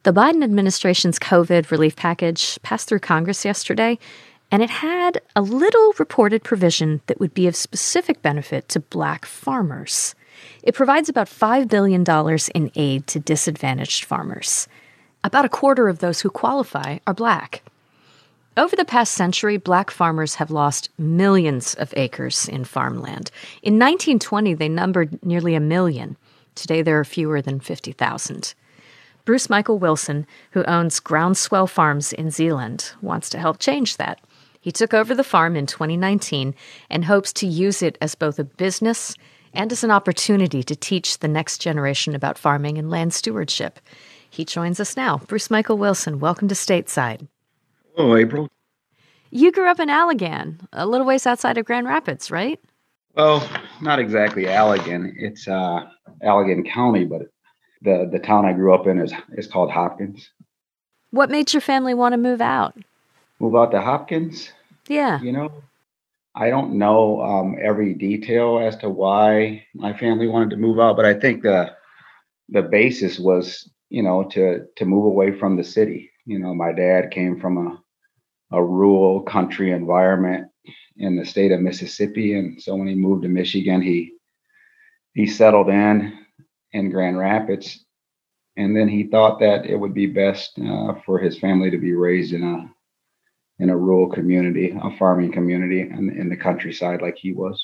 The Biden administration's COVID relief package passed through Congress yesterday, and it had a little reported provision that would be of specific benefit to Black farmers. It provides about $5 billion in aid to disadvantaged farmers. About a quarter of those who qualify are Black. Over the past century, Black farmers have lost millions of acres in farmland. In 1920, they numbered nearly 1 million. Today, there are fewer than 50,000. Bruce Michael Wilson, who owns Groundswell Farms in Zeeland, wants to help change that. He took over the farm in 2019 and hopes to use it as both a business and as an opportunity to teach the next generation about farming and land stewardship. He joins us now. Bruce Michael Wilson, welcome to Stateside. Hello, April. You grew up in Allegan, a little ways outside of Grand Rapids, right? Well, not exactly Allegan. It's Allegan County, but the town I grew up in is called Hopkins. What made your family want to move out? Move out to Hopkins? Yeah. I don't know every detail as to why my family wanted to move out, but I think the basis was, to move away from the city. My dad came from a rural country environment in the state of Mississippi, and so when he moved to Michigan, he settled in Grand Rapids, and then he thought that it would be best for his family to be raised in a rural community, a farming community in the countryside like he was.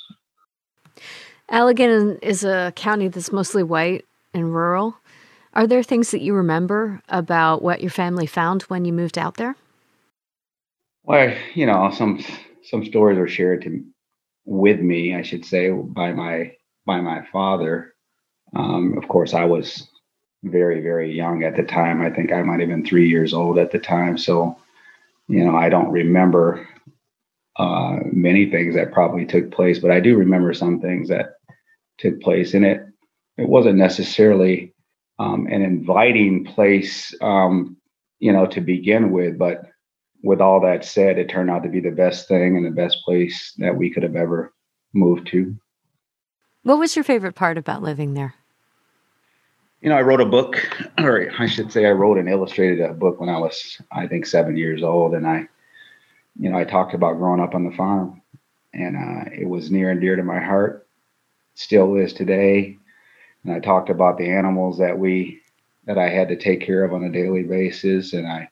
Allegan is a county that's mostly white and rural. Are there things that you remember about what your family found when you moved out there? Well, some stories were shared with me, I should say, by my father. Of course, I was very, very young at the time. I think I might have been 3 years old at the time. So, I don't remember many things that probably took place, but I do remember some things that took place. And it wasn't necessarily an inviting place, to begin with. But with all that said, it turned out to be the best thing and the best place that we could have ever moved to. What was your favorite part about living there? I wrote a book, or I should say I wrote and illustrated a book when I was, I think, 7 years old. And I talked about growing up on the farm, and it was near and dear to my heart, still is today. And I talked about the animals that I had to take care of on a daily basis. And I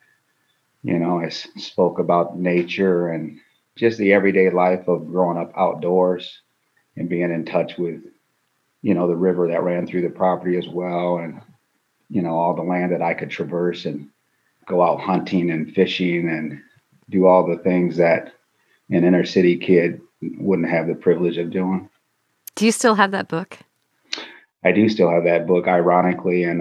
spoke about nature and just the everyday life of growing up outdoors and being in touch with, the river that ran through the property as well. And, all the land that I could traverse and go out hunting and fishing and do all the things that an inner city kid wouldn't have the privilege of doing. Do you still have that book? I do still have that book, ironically. And,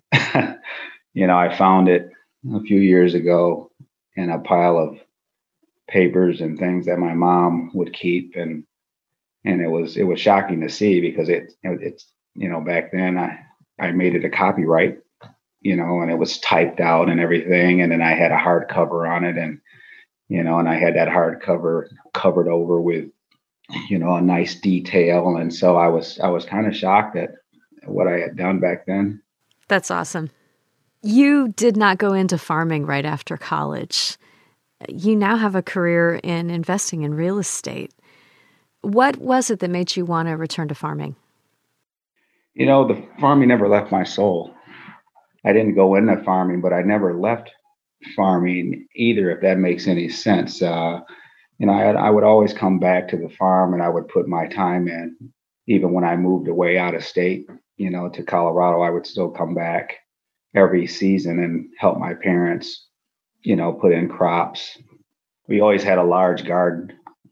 I found it a few years ago in a pile of papers and things that my mom would keep. And it was shocking to see because it's back then I made it a copyright, and it was typed out and everything. And then I had a hardcover on it and I had that hardcover covered over with, a nice detail. And so I was kind of shocked at what I had done back then. That's awesome. You did not go into farming right after college. You now have a career in investing in real estate. What was it that made you want to return to farming? The farming never left my soul. I didn't go into farming, but I never left farming either, if that makes any sense. I would always come back to the farm and I would put my time in. Even when I moved away out of state, to Colorado, I would still come back every season and help my parents, put in crops. We always had a large garden,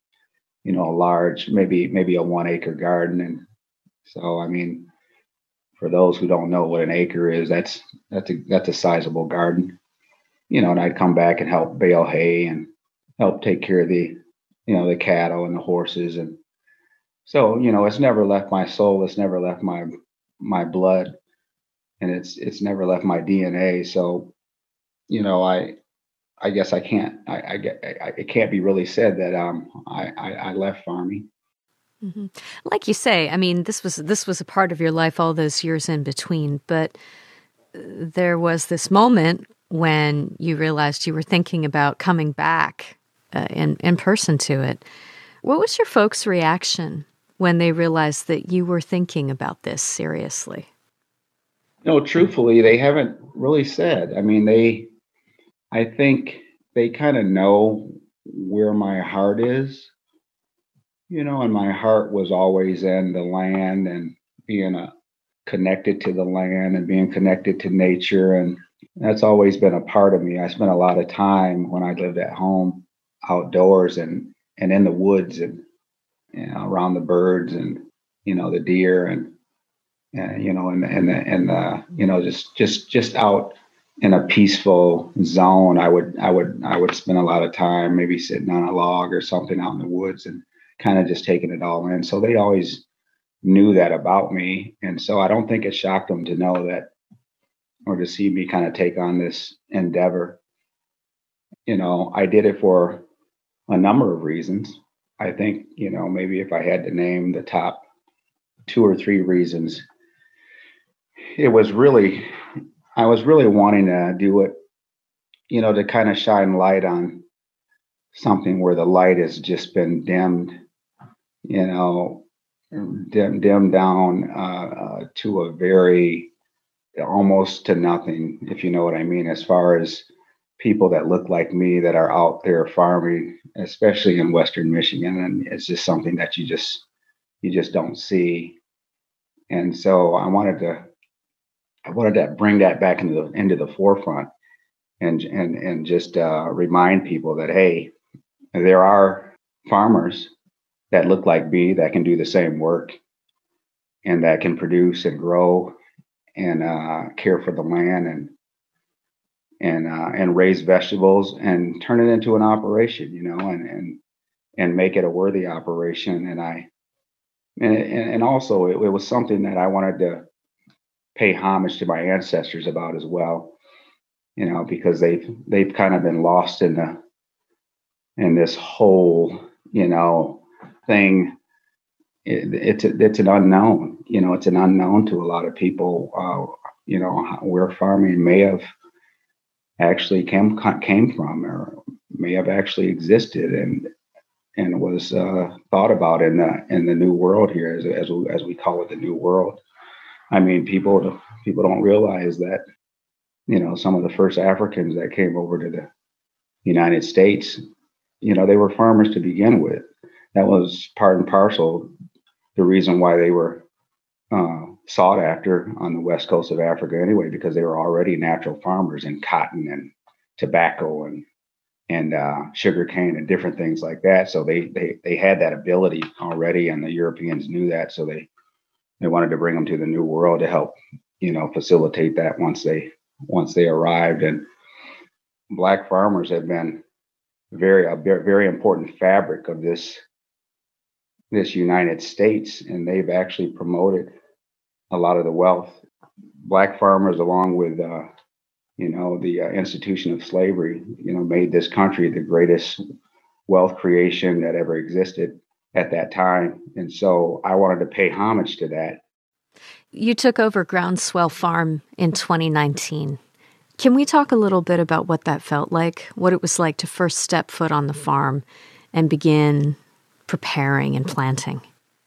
maybe a 1 acre garden. And so, for those who don't know what an acre is, that's a sizable garden, and I'd come back and help bale hay and help take care of the cattle and the horses. And so, it's never left my soul. It's never left my blood, and it's never left my DNA. So, I guess it can't be really said that I left farming. Mm-hmm. Like you say, this was a part of your life all those years in between. But there was this moment when you realized you were thinking about coming back in person to it. What was your folks' reaction when they realized that you were thinking about this seriously? Truthfully, they haven't really said. I mean, I think they kind of know where my heart is, and my heart was always in the land and being connected to the land and being connected to nature. And that's always been a part of me. I spent a lot of time when I lived at home outdoors and in the woods and around the birds and the deer and just out in a peaceful zone. I would spend a lot of time maybe sitting on a log or something out in the woods and kind of just taking it all in. So they always knew that about me, and so I don't think it shocked them to know that or to see me kind of take on this endeavor. I did it for a number of reasons. I think, maybe if I had to name the top 2 or 3 reasons, I was really wanting to do it, to kind of shine light on something where the light has just been dimmed, dimmed down to a very almost to nothing, if you know what I mean, as far as people that look like me that are out there farming, especially in Western Michigan. And it's just something that you just don't see. And so I wanted to bring that back into the forefront and just remind people that, hey, there are farmers that look like me that can do the same work and that can produce and grow and care for the land and raise vegetables and turn it into an operation, and make it a worthy operation. And also it was something that I wanted to pay homage to my ancestors about as well, because they've kind of been lost in this whole, thing. It's an unknown, it's an unknown to a lot of people, where farming may have actually came from or may have actually existed and was thought about in the new world here, as we call it, the new world. I mean, people don't realize that, some of the first Africans that came over to the United States, they were farmers to begin with. That was part and parcel the reason why they were sought after on the west coast of Africa anyway, because they were already natural farmers in cotton and tobacco and sugarcane and different things like that. So they had that ability already, and the Europeans knew that. So they wanted to bring them to the New World to help, facilitate that once they arrived. And Black farmers have been a very important fabric of this United States, and they've actually promoted a lot of the wealth. Black farmers, along with the institution of slavery, made this country the greatest wealth creation that ever existed at that time. And so I wanted to pay homage to that. You took over Groundswell Farm in 2019. Can we talk a little bit about what that felt like, what it was like to first step foot on the farm and begin preparing and planting?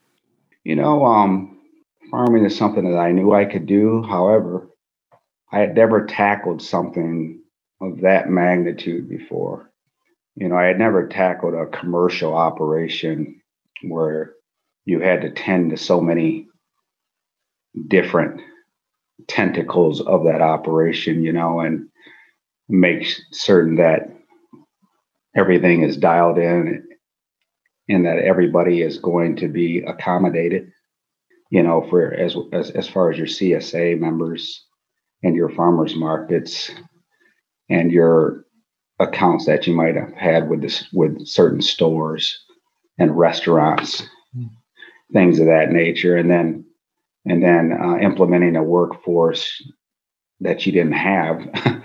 Farming is something that I knew I could do. However, I had never tackled something of that magnitude before. I had never tackled a commercial operation where you had to tend to so many different tentacles of that operation, and make certain that everything is dialed in and that everybody is going to be accommodated, for as far as your CSA members and your farmers markets and your accounts that you might have had with certain stores and restaurants, things of that nature, and then implementing a workforce that you didn't have,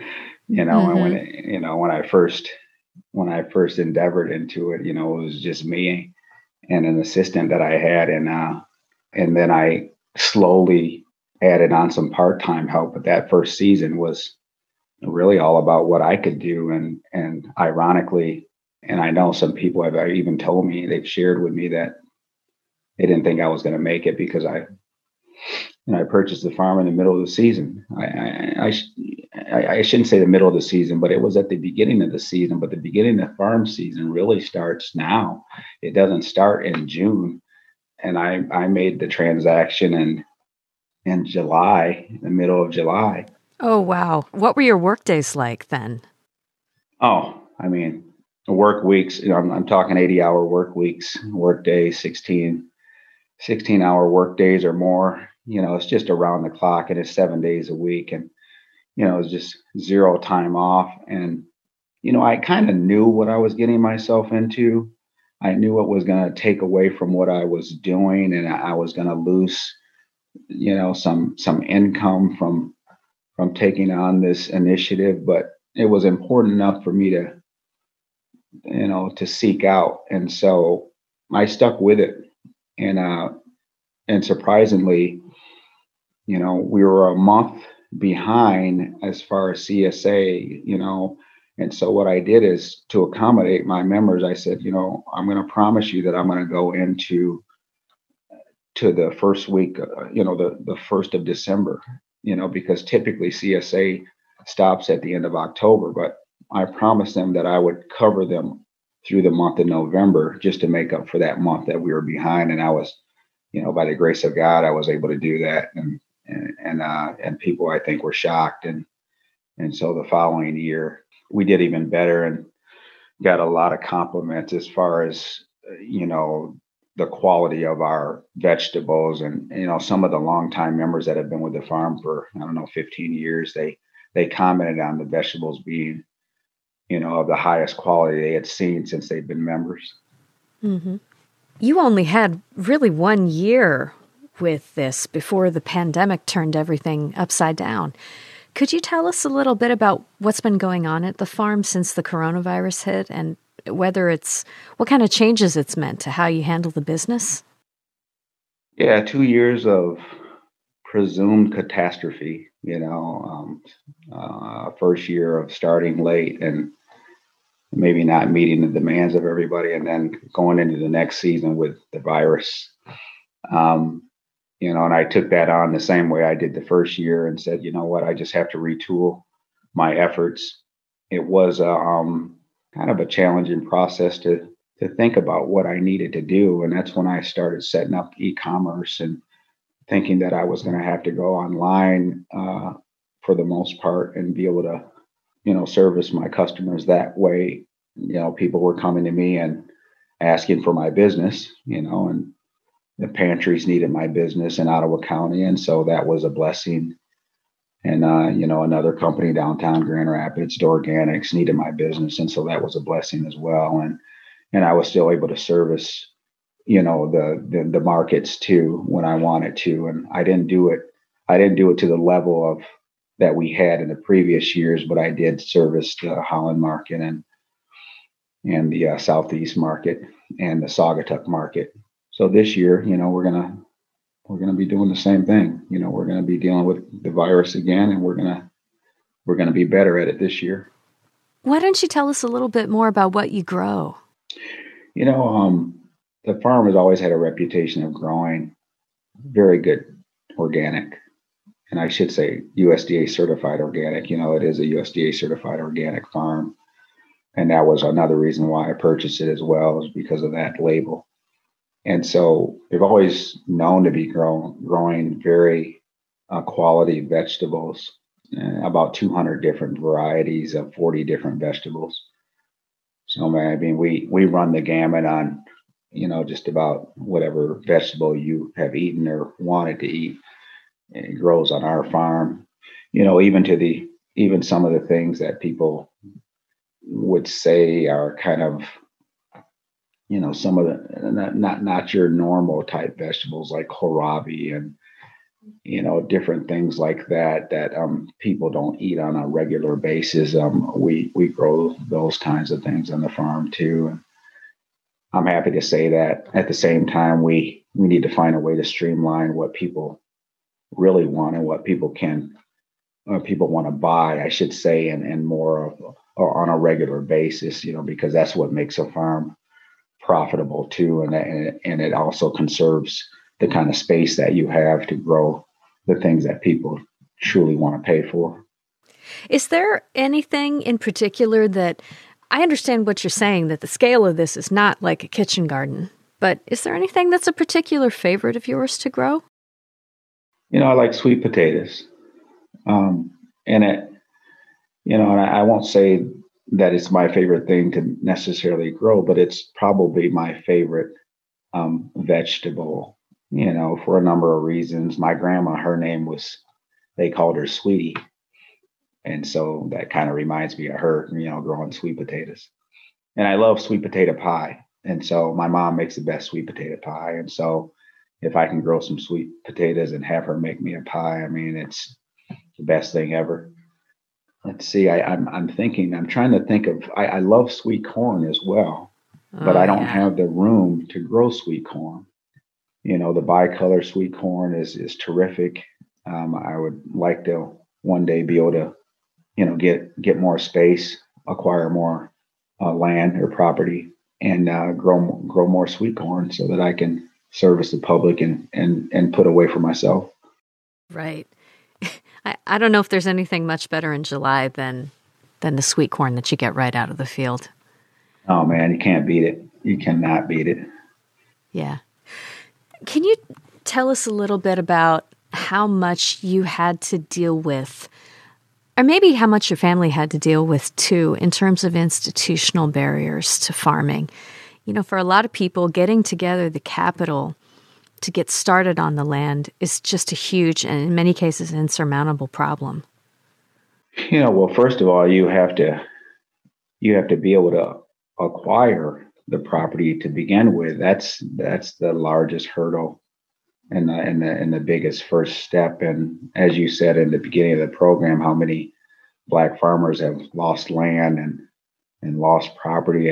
and when I first endeavored into it, it was just me and an assistant that I had, and then I slowly added on some part-time help, but that first season was really all about what I could do. And ironically, and I know some people have even told me, they've shared with me that they didn't think I was going to make it because I purchased the farm in the middle of the season. I shouldn't say the middle of the season, but it was at the beginning of the season. But the beginning of the farm season really starts now. It doesn't start in June. And I made the transaction in July, the middle of July. Oh, wow. What were your work days like then? Oh, I mean, work weeks, I'm talking 80-hour work weeks, work days, 16-hour work days or more. It's just around the clock, and it's 7 days a week. And, it's just zero time off. And, I kind of knew what I was getting myself into. I knew it was going to take away from what I was doing, and I was going to lose, some income from taking on this initiative. But it was important enough for me to seek out. And so I stuck with it. And surprisingly, we were a month behind as far as CSA, and so what I did is, to accommodate my members, I said, I'm going to promise you that I'm going to go into the first week, the 1st of December, because typically CSA stops at the end of October, but I promised them that I would cover them through the month of November just to make up for that month that we were behind. And I was, by the grace of God, I was able to do that. And people, I think, were shocked. And so the following year we did even better and got a lot of compliments as far as, the quality of our vegetables. And, some of the longtime members that have been with the farm for, 15 years, they commented on the vegetables being, of the highest quality they had seen since they've been members. Mm-hmm. You only had really 1 year with this before the pandemic turned everything upside down. Could you tell us a little bit about what's been going on at the farm since the coronavirus hit, and what kind of changes it's meant to how you handle the business? Yeah, 2 years of presumed catastrophe, first year of starting late and maybe not meeting the demands of everybody, and then going into the next season with the virus. And I took that on the same way I did the first year and said, what, I just have to retool my efforts. It was kind of a challenging process to think about what I needed to do. And that's when I started setting up e-commerce and thinking that I was going to have to go online for the most part and be able to, service my customers that way. People were coming to me and asking for my business, and the pantries needed my business in Ottawa County. And so that was a blessing. And, another company downtown Grand Rapids, The Organics, needed my business. And so that was a blessing as well. And I was still able to service, the markets too, when I wanted to. And I didn't do it to the level of that we had in the previous years, but I did service the Holland market and the Southeast market and the Saugatuck market. So this year, we're gonna be doing the same thing. We're gonna be dealing with the virus again, and we're gonna be better at it this year. Why don't you tell us a little bit more about what you grow? The farm has always had a reputation of growing very good organic, and I should say USDA certified organic. It is a USDA certified organic farm, and that was another reason why I purchased it as well, is because of that label. And so we've always known to be growing very quality vegetables, about 200 different varieties of 40 different vegetables. So, we run the gamut on, just about whatever vegetable you have eaten or wanted to eat. It grows on our farm, even some of the things that people would say are kind of, some of the not your normal type vegetables like kohlrabi and different things like that people don't eat on a regular basis. We grow those kinds of things on the farm too, and I'm happy to say that. At the same time, we need to find a way to streamline what people really want and what people can, or people want to buy, I should say, and more of, or on a regular basis, because that's what makes a farm profitable too. And it also conserves the kind of space that you have to grow the things that people truly want to pay for. Is there anything in particular that, I understand what you're saying, that the scale of this is not like a kitchen garden, but is there anything that's a particular favorite of yours to grow? I like sweet potatoes. And it, and I won't say that it's my favorite thing to necessarily grow, but it's probably my favorite vegetable, for a number of reasons. My grandma, they called her Sweetie. And so that kind of reminds me of her, growing sweet potatoes. And I love sweet potato pie. And so my mom makes the best sweet potato pie. And so if I can grow some sweet potatoes and have her make me a pie, I mean, it's the best thing ever. Let's see. I'm trying to think of. I love sweet corn as well, but I don't have the room to grow sweet corn. The bicolor sweet corn is terrific. I would like to one day be able to, get more space, acquire more land or property, and grow more sweet corn so that I can service the public and put away for myself. Right. I don't know if there's anything much better in July than the sweet corn that you get right out of the field. Oh, man, you can't beat it. You cannot beat it. Yeah. Can you tell us a little bit about how much you had to deal with, or maybe how much your family had to deal with, too, in terms of institutional barriers to farming? For a lot of people, getting together the capital to get started on the land is just a huge and in many cases insurmountable problem. Well, first of all, you have to be able to acquire the property to begin with. That's the largest hurdle and the biggest first step. And as you said in the beginning of the program, how many Black farmers have lost land and lost property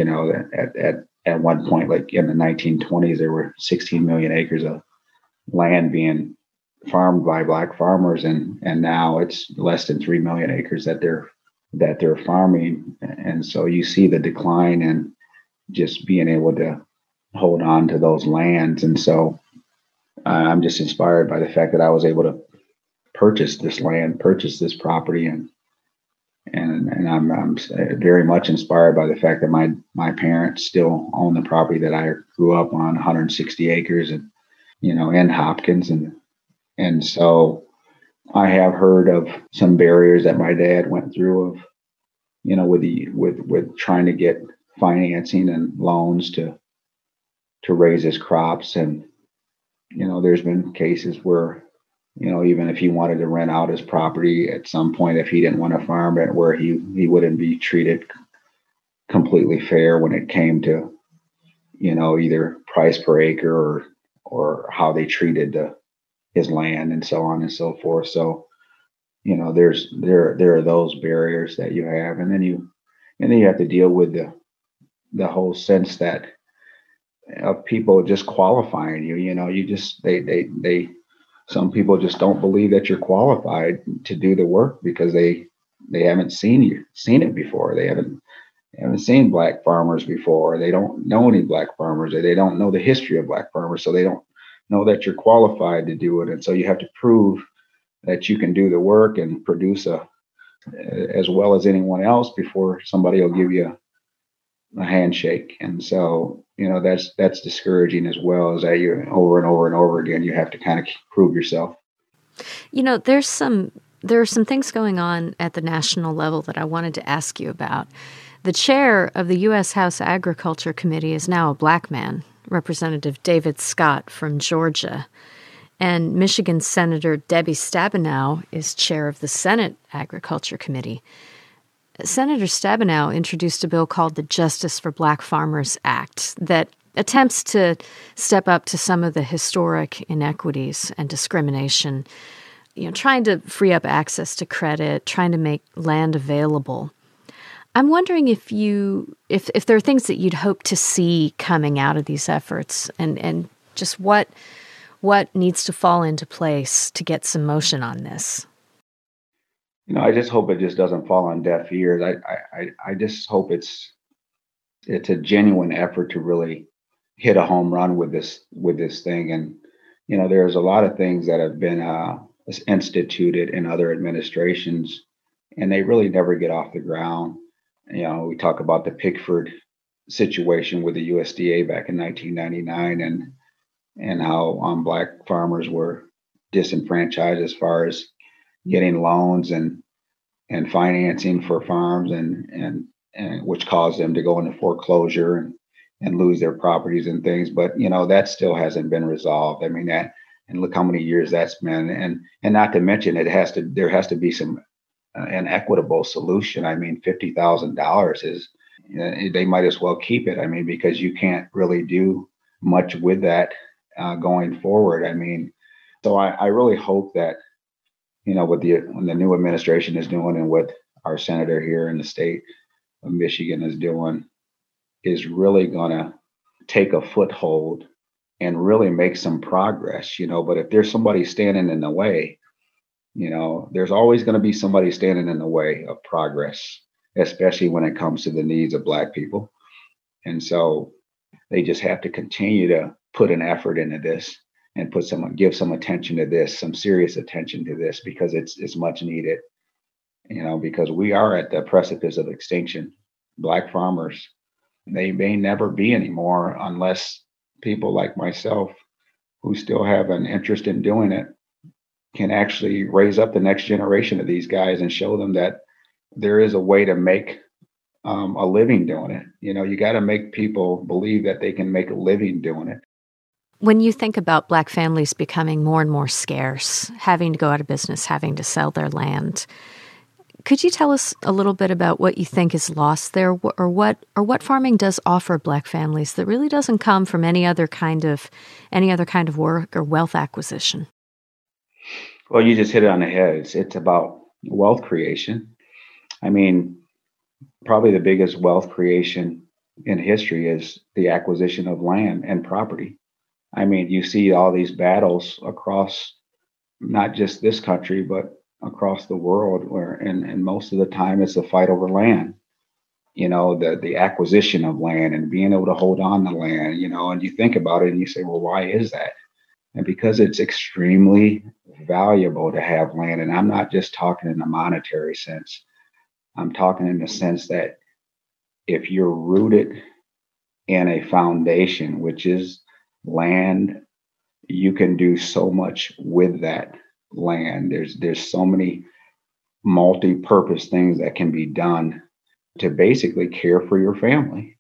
at one point, like in the 1920s, there were 16 million acres of land being farmed by Black farmers, and now it's less than 3 million acres that they're farming. And so you see the decline in just being able to hold on to those lands. And so I'm just inspired by the fact that I was able to purchase this land, purchase this property, and I'm very much inspired by the fact that my parents still own the property that I grew up on, 160 acres, and in Hopkins, and so I have heard of some barriers that my dad went through of, with trying to get financing and loans to raise his crops, and there's been cases where, even if he wanted to rent out his property at some point, if he didn't want to farm it, where he wouldn't be treated completely fair when it came to, either price per acre or how they treated his land and so on and so forth. So, there are those barriers that you have, and then you have to deal with the whole sense that of people just qualifying you. You just they some people just don't believe that you're qualified to do the work because they haven't seen it before. They haven't seen Black farmers before. They don't know any Black farmers, or they don't know the history of Black farmers, so they don't know that you're qualified to do it. And so you have to prove that you can do the work and produce as well as anyone else before somebody will give you a handshake. And so, that's discouraging as well, as that you over and over and over again, you have to kind of prove yourself. There are some things going on at the national level that I wanted to ask you about. The chair of the U.S. House Agriculture Committee is now a Black man, Representative David Scott from Georgia. And Michigan Senator Debbie Stabenow is chair of the Senate Agriculture Committee. Senator Stabenow introduced a bill called the Justice for Black Farmers Act that attempts to step up to some of the historic inequities and discrimination, trying to free up access to credit, trying to make land available. I'm wondering if there are things that you'd hope to see coming out of these efforts, and just what What needs to fall into place to get some motion on this? I just hope it just doesn't fall on deaf ears. I just hope it's a genuine effort to really hit a home run with this thing. And there's a lot of things that have been instituted in other administrations, and they really never get off the ground. We talk about the Pickford situation with the USDA back in 1999, and how Black farmers were disenfranchised as far as getting loans and financing for farms, and which caused them to go into foreclosure and lose their properties and things. But that still hasn't been resolved. I mean, that, and look how many years that's been, and not to mention there has to be some an equitable solution. I mean, $50,000 is, they might as well keep it. I mean, because you can't really do much with that going forward. I mean, so I really hope that what the new administration is doing, and what our senator here in the state of Michigan is doing, is really going to take a foothold and really make some progress. But if there's somebody standing in the way, there's always going to be somebody standing in the way of progress, especially when it comes to the needs of Black people. And so they just have to continue to put an effort into this, and give some attention to this, some serious attention to this, because it's much needed. Because we are at the precipice of extinction. Black farmers, they may never be anymore unless people like myself, who still have an interest in doing it, can actually raise up the next generation of these guys and show them that there is a way to make a living doing it. You got to make people believe that they can make a living doing it. When you think about Black families becoming more and more scarce, having to go out of business, having to sell their land, could you tell us a little bit about what you think is lost there, or what farming does offer Black families that really doesn't come from any other kind of work or wealth acquisition? Well, you just hit it on the head. It's about wealth creation. I mean, probably the biggest wealth creation in history is the acquisition of land and property. I mean, you see all these battles across not just this country, but across the world, and most of the time it's a fight over land. The acquisition of land and being able to hold on to land, and you think about it and you say, well, why is that? And because it's extremely valuable to have land. And I'm not just talking in a monetary sense. I'm talking in the sense that if you're rooted in a foundation, which is land, you can do so much with that land. There's so many multi-purpose things that can be done to basically care for your family.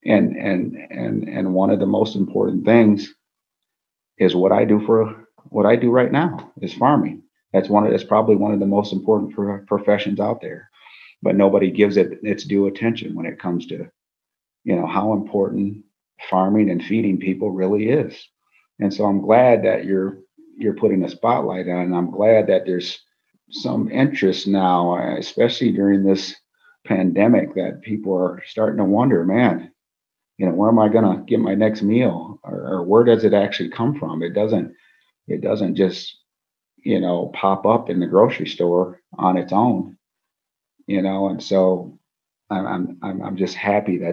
And one of the most important things is what I do right now is farming. That's probably one of the most important professions out there, but nobody gives it its due attention when it comes to how important farming and feeding people really is. And so I'm glad that you're putting a spotlight on, and I'm glad that there's some interest now, especially during this pandemic, that people are starting to wonder, man, where am I going to get my next meal, or where does it actually come from? It doesn't just pop up in the grocery store on its own, and so I'm just happy that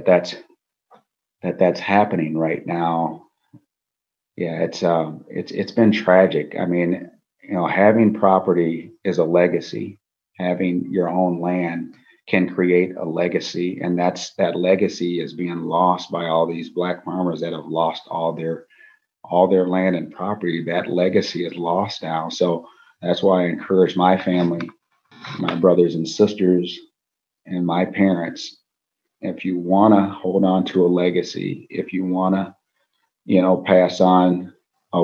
that's happening right now. Yeah, it's been tragic. I mean, having property is a legacy. Having your own land can create a legacy, and that legacy is being lost by all these Black farmers that have lost all their land and property. That legacy is lost now. So that's why I encourage my family, my brothers and sisters, and my parents. If you want to hold on to a legacy, if you want to pass on a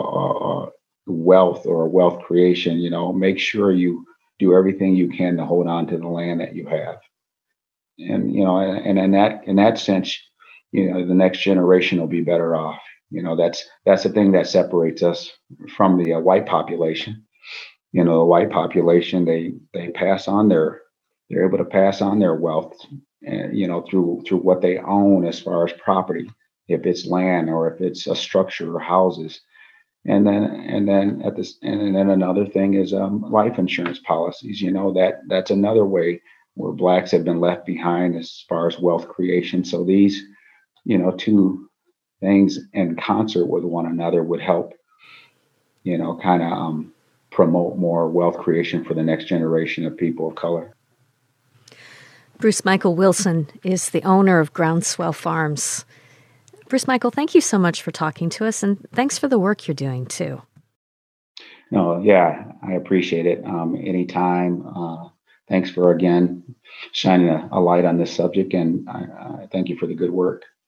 wealth or a wealth creation, make sure you do everything you can to hold on to the land that you have. And, and in that sense, the next generation will be better off. That's the thing that separates us from the white population. The white population, they're able to pass on their wealth, through what they own as far as property, if it's land or if it's a structure or houses. And then another thing is life insurance policies. That's another way where blacks have been left behind as far as wealth creation. So these, two things in concert with one another would help, kind of promote more wealth creation for the next generation of people of color. Bruce Michael Wilson is the owner of Groundswell Farms. Bruce Michael, thank you so much for talking to us, and thanks for the work you're doing, too. No, yeah, I appreciate it. Anytime. Thanks for, again, shining a light on this subject, and I thank you for the good work.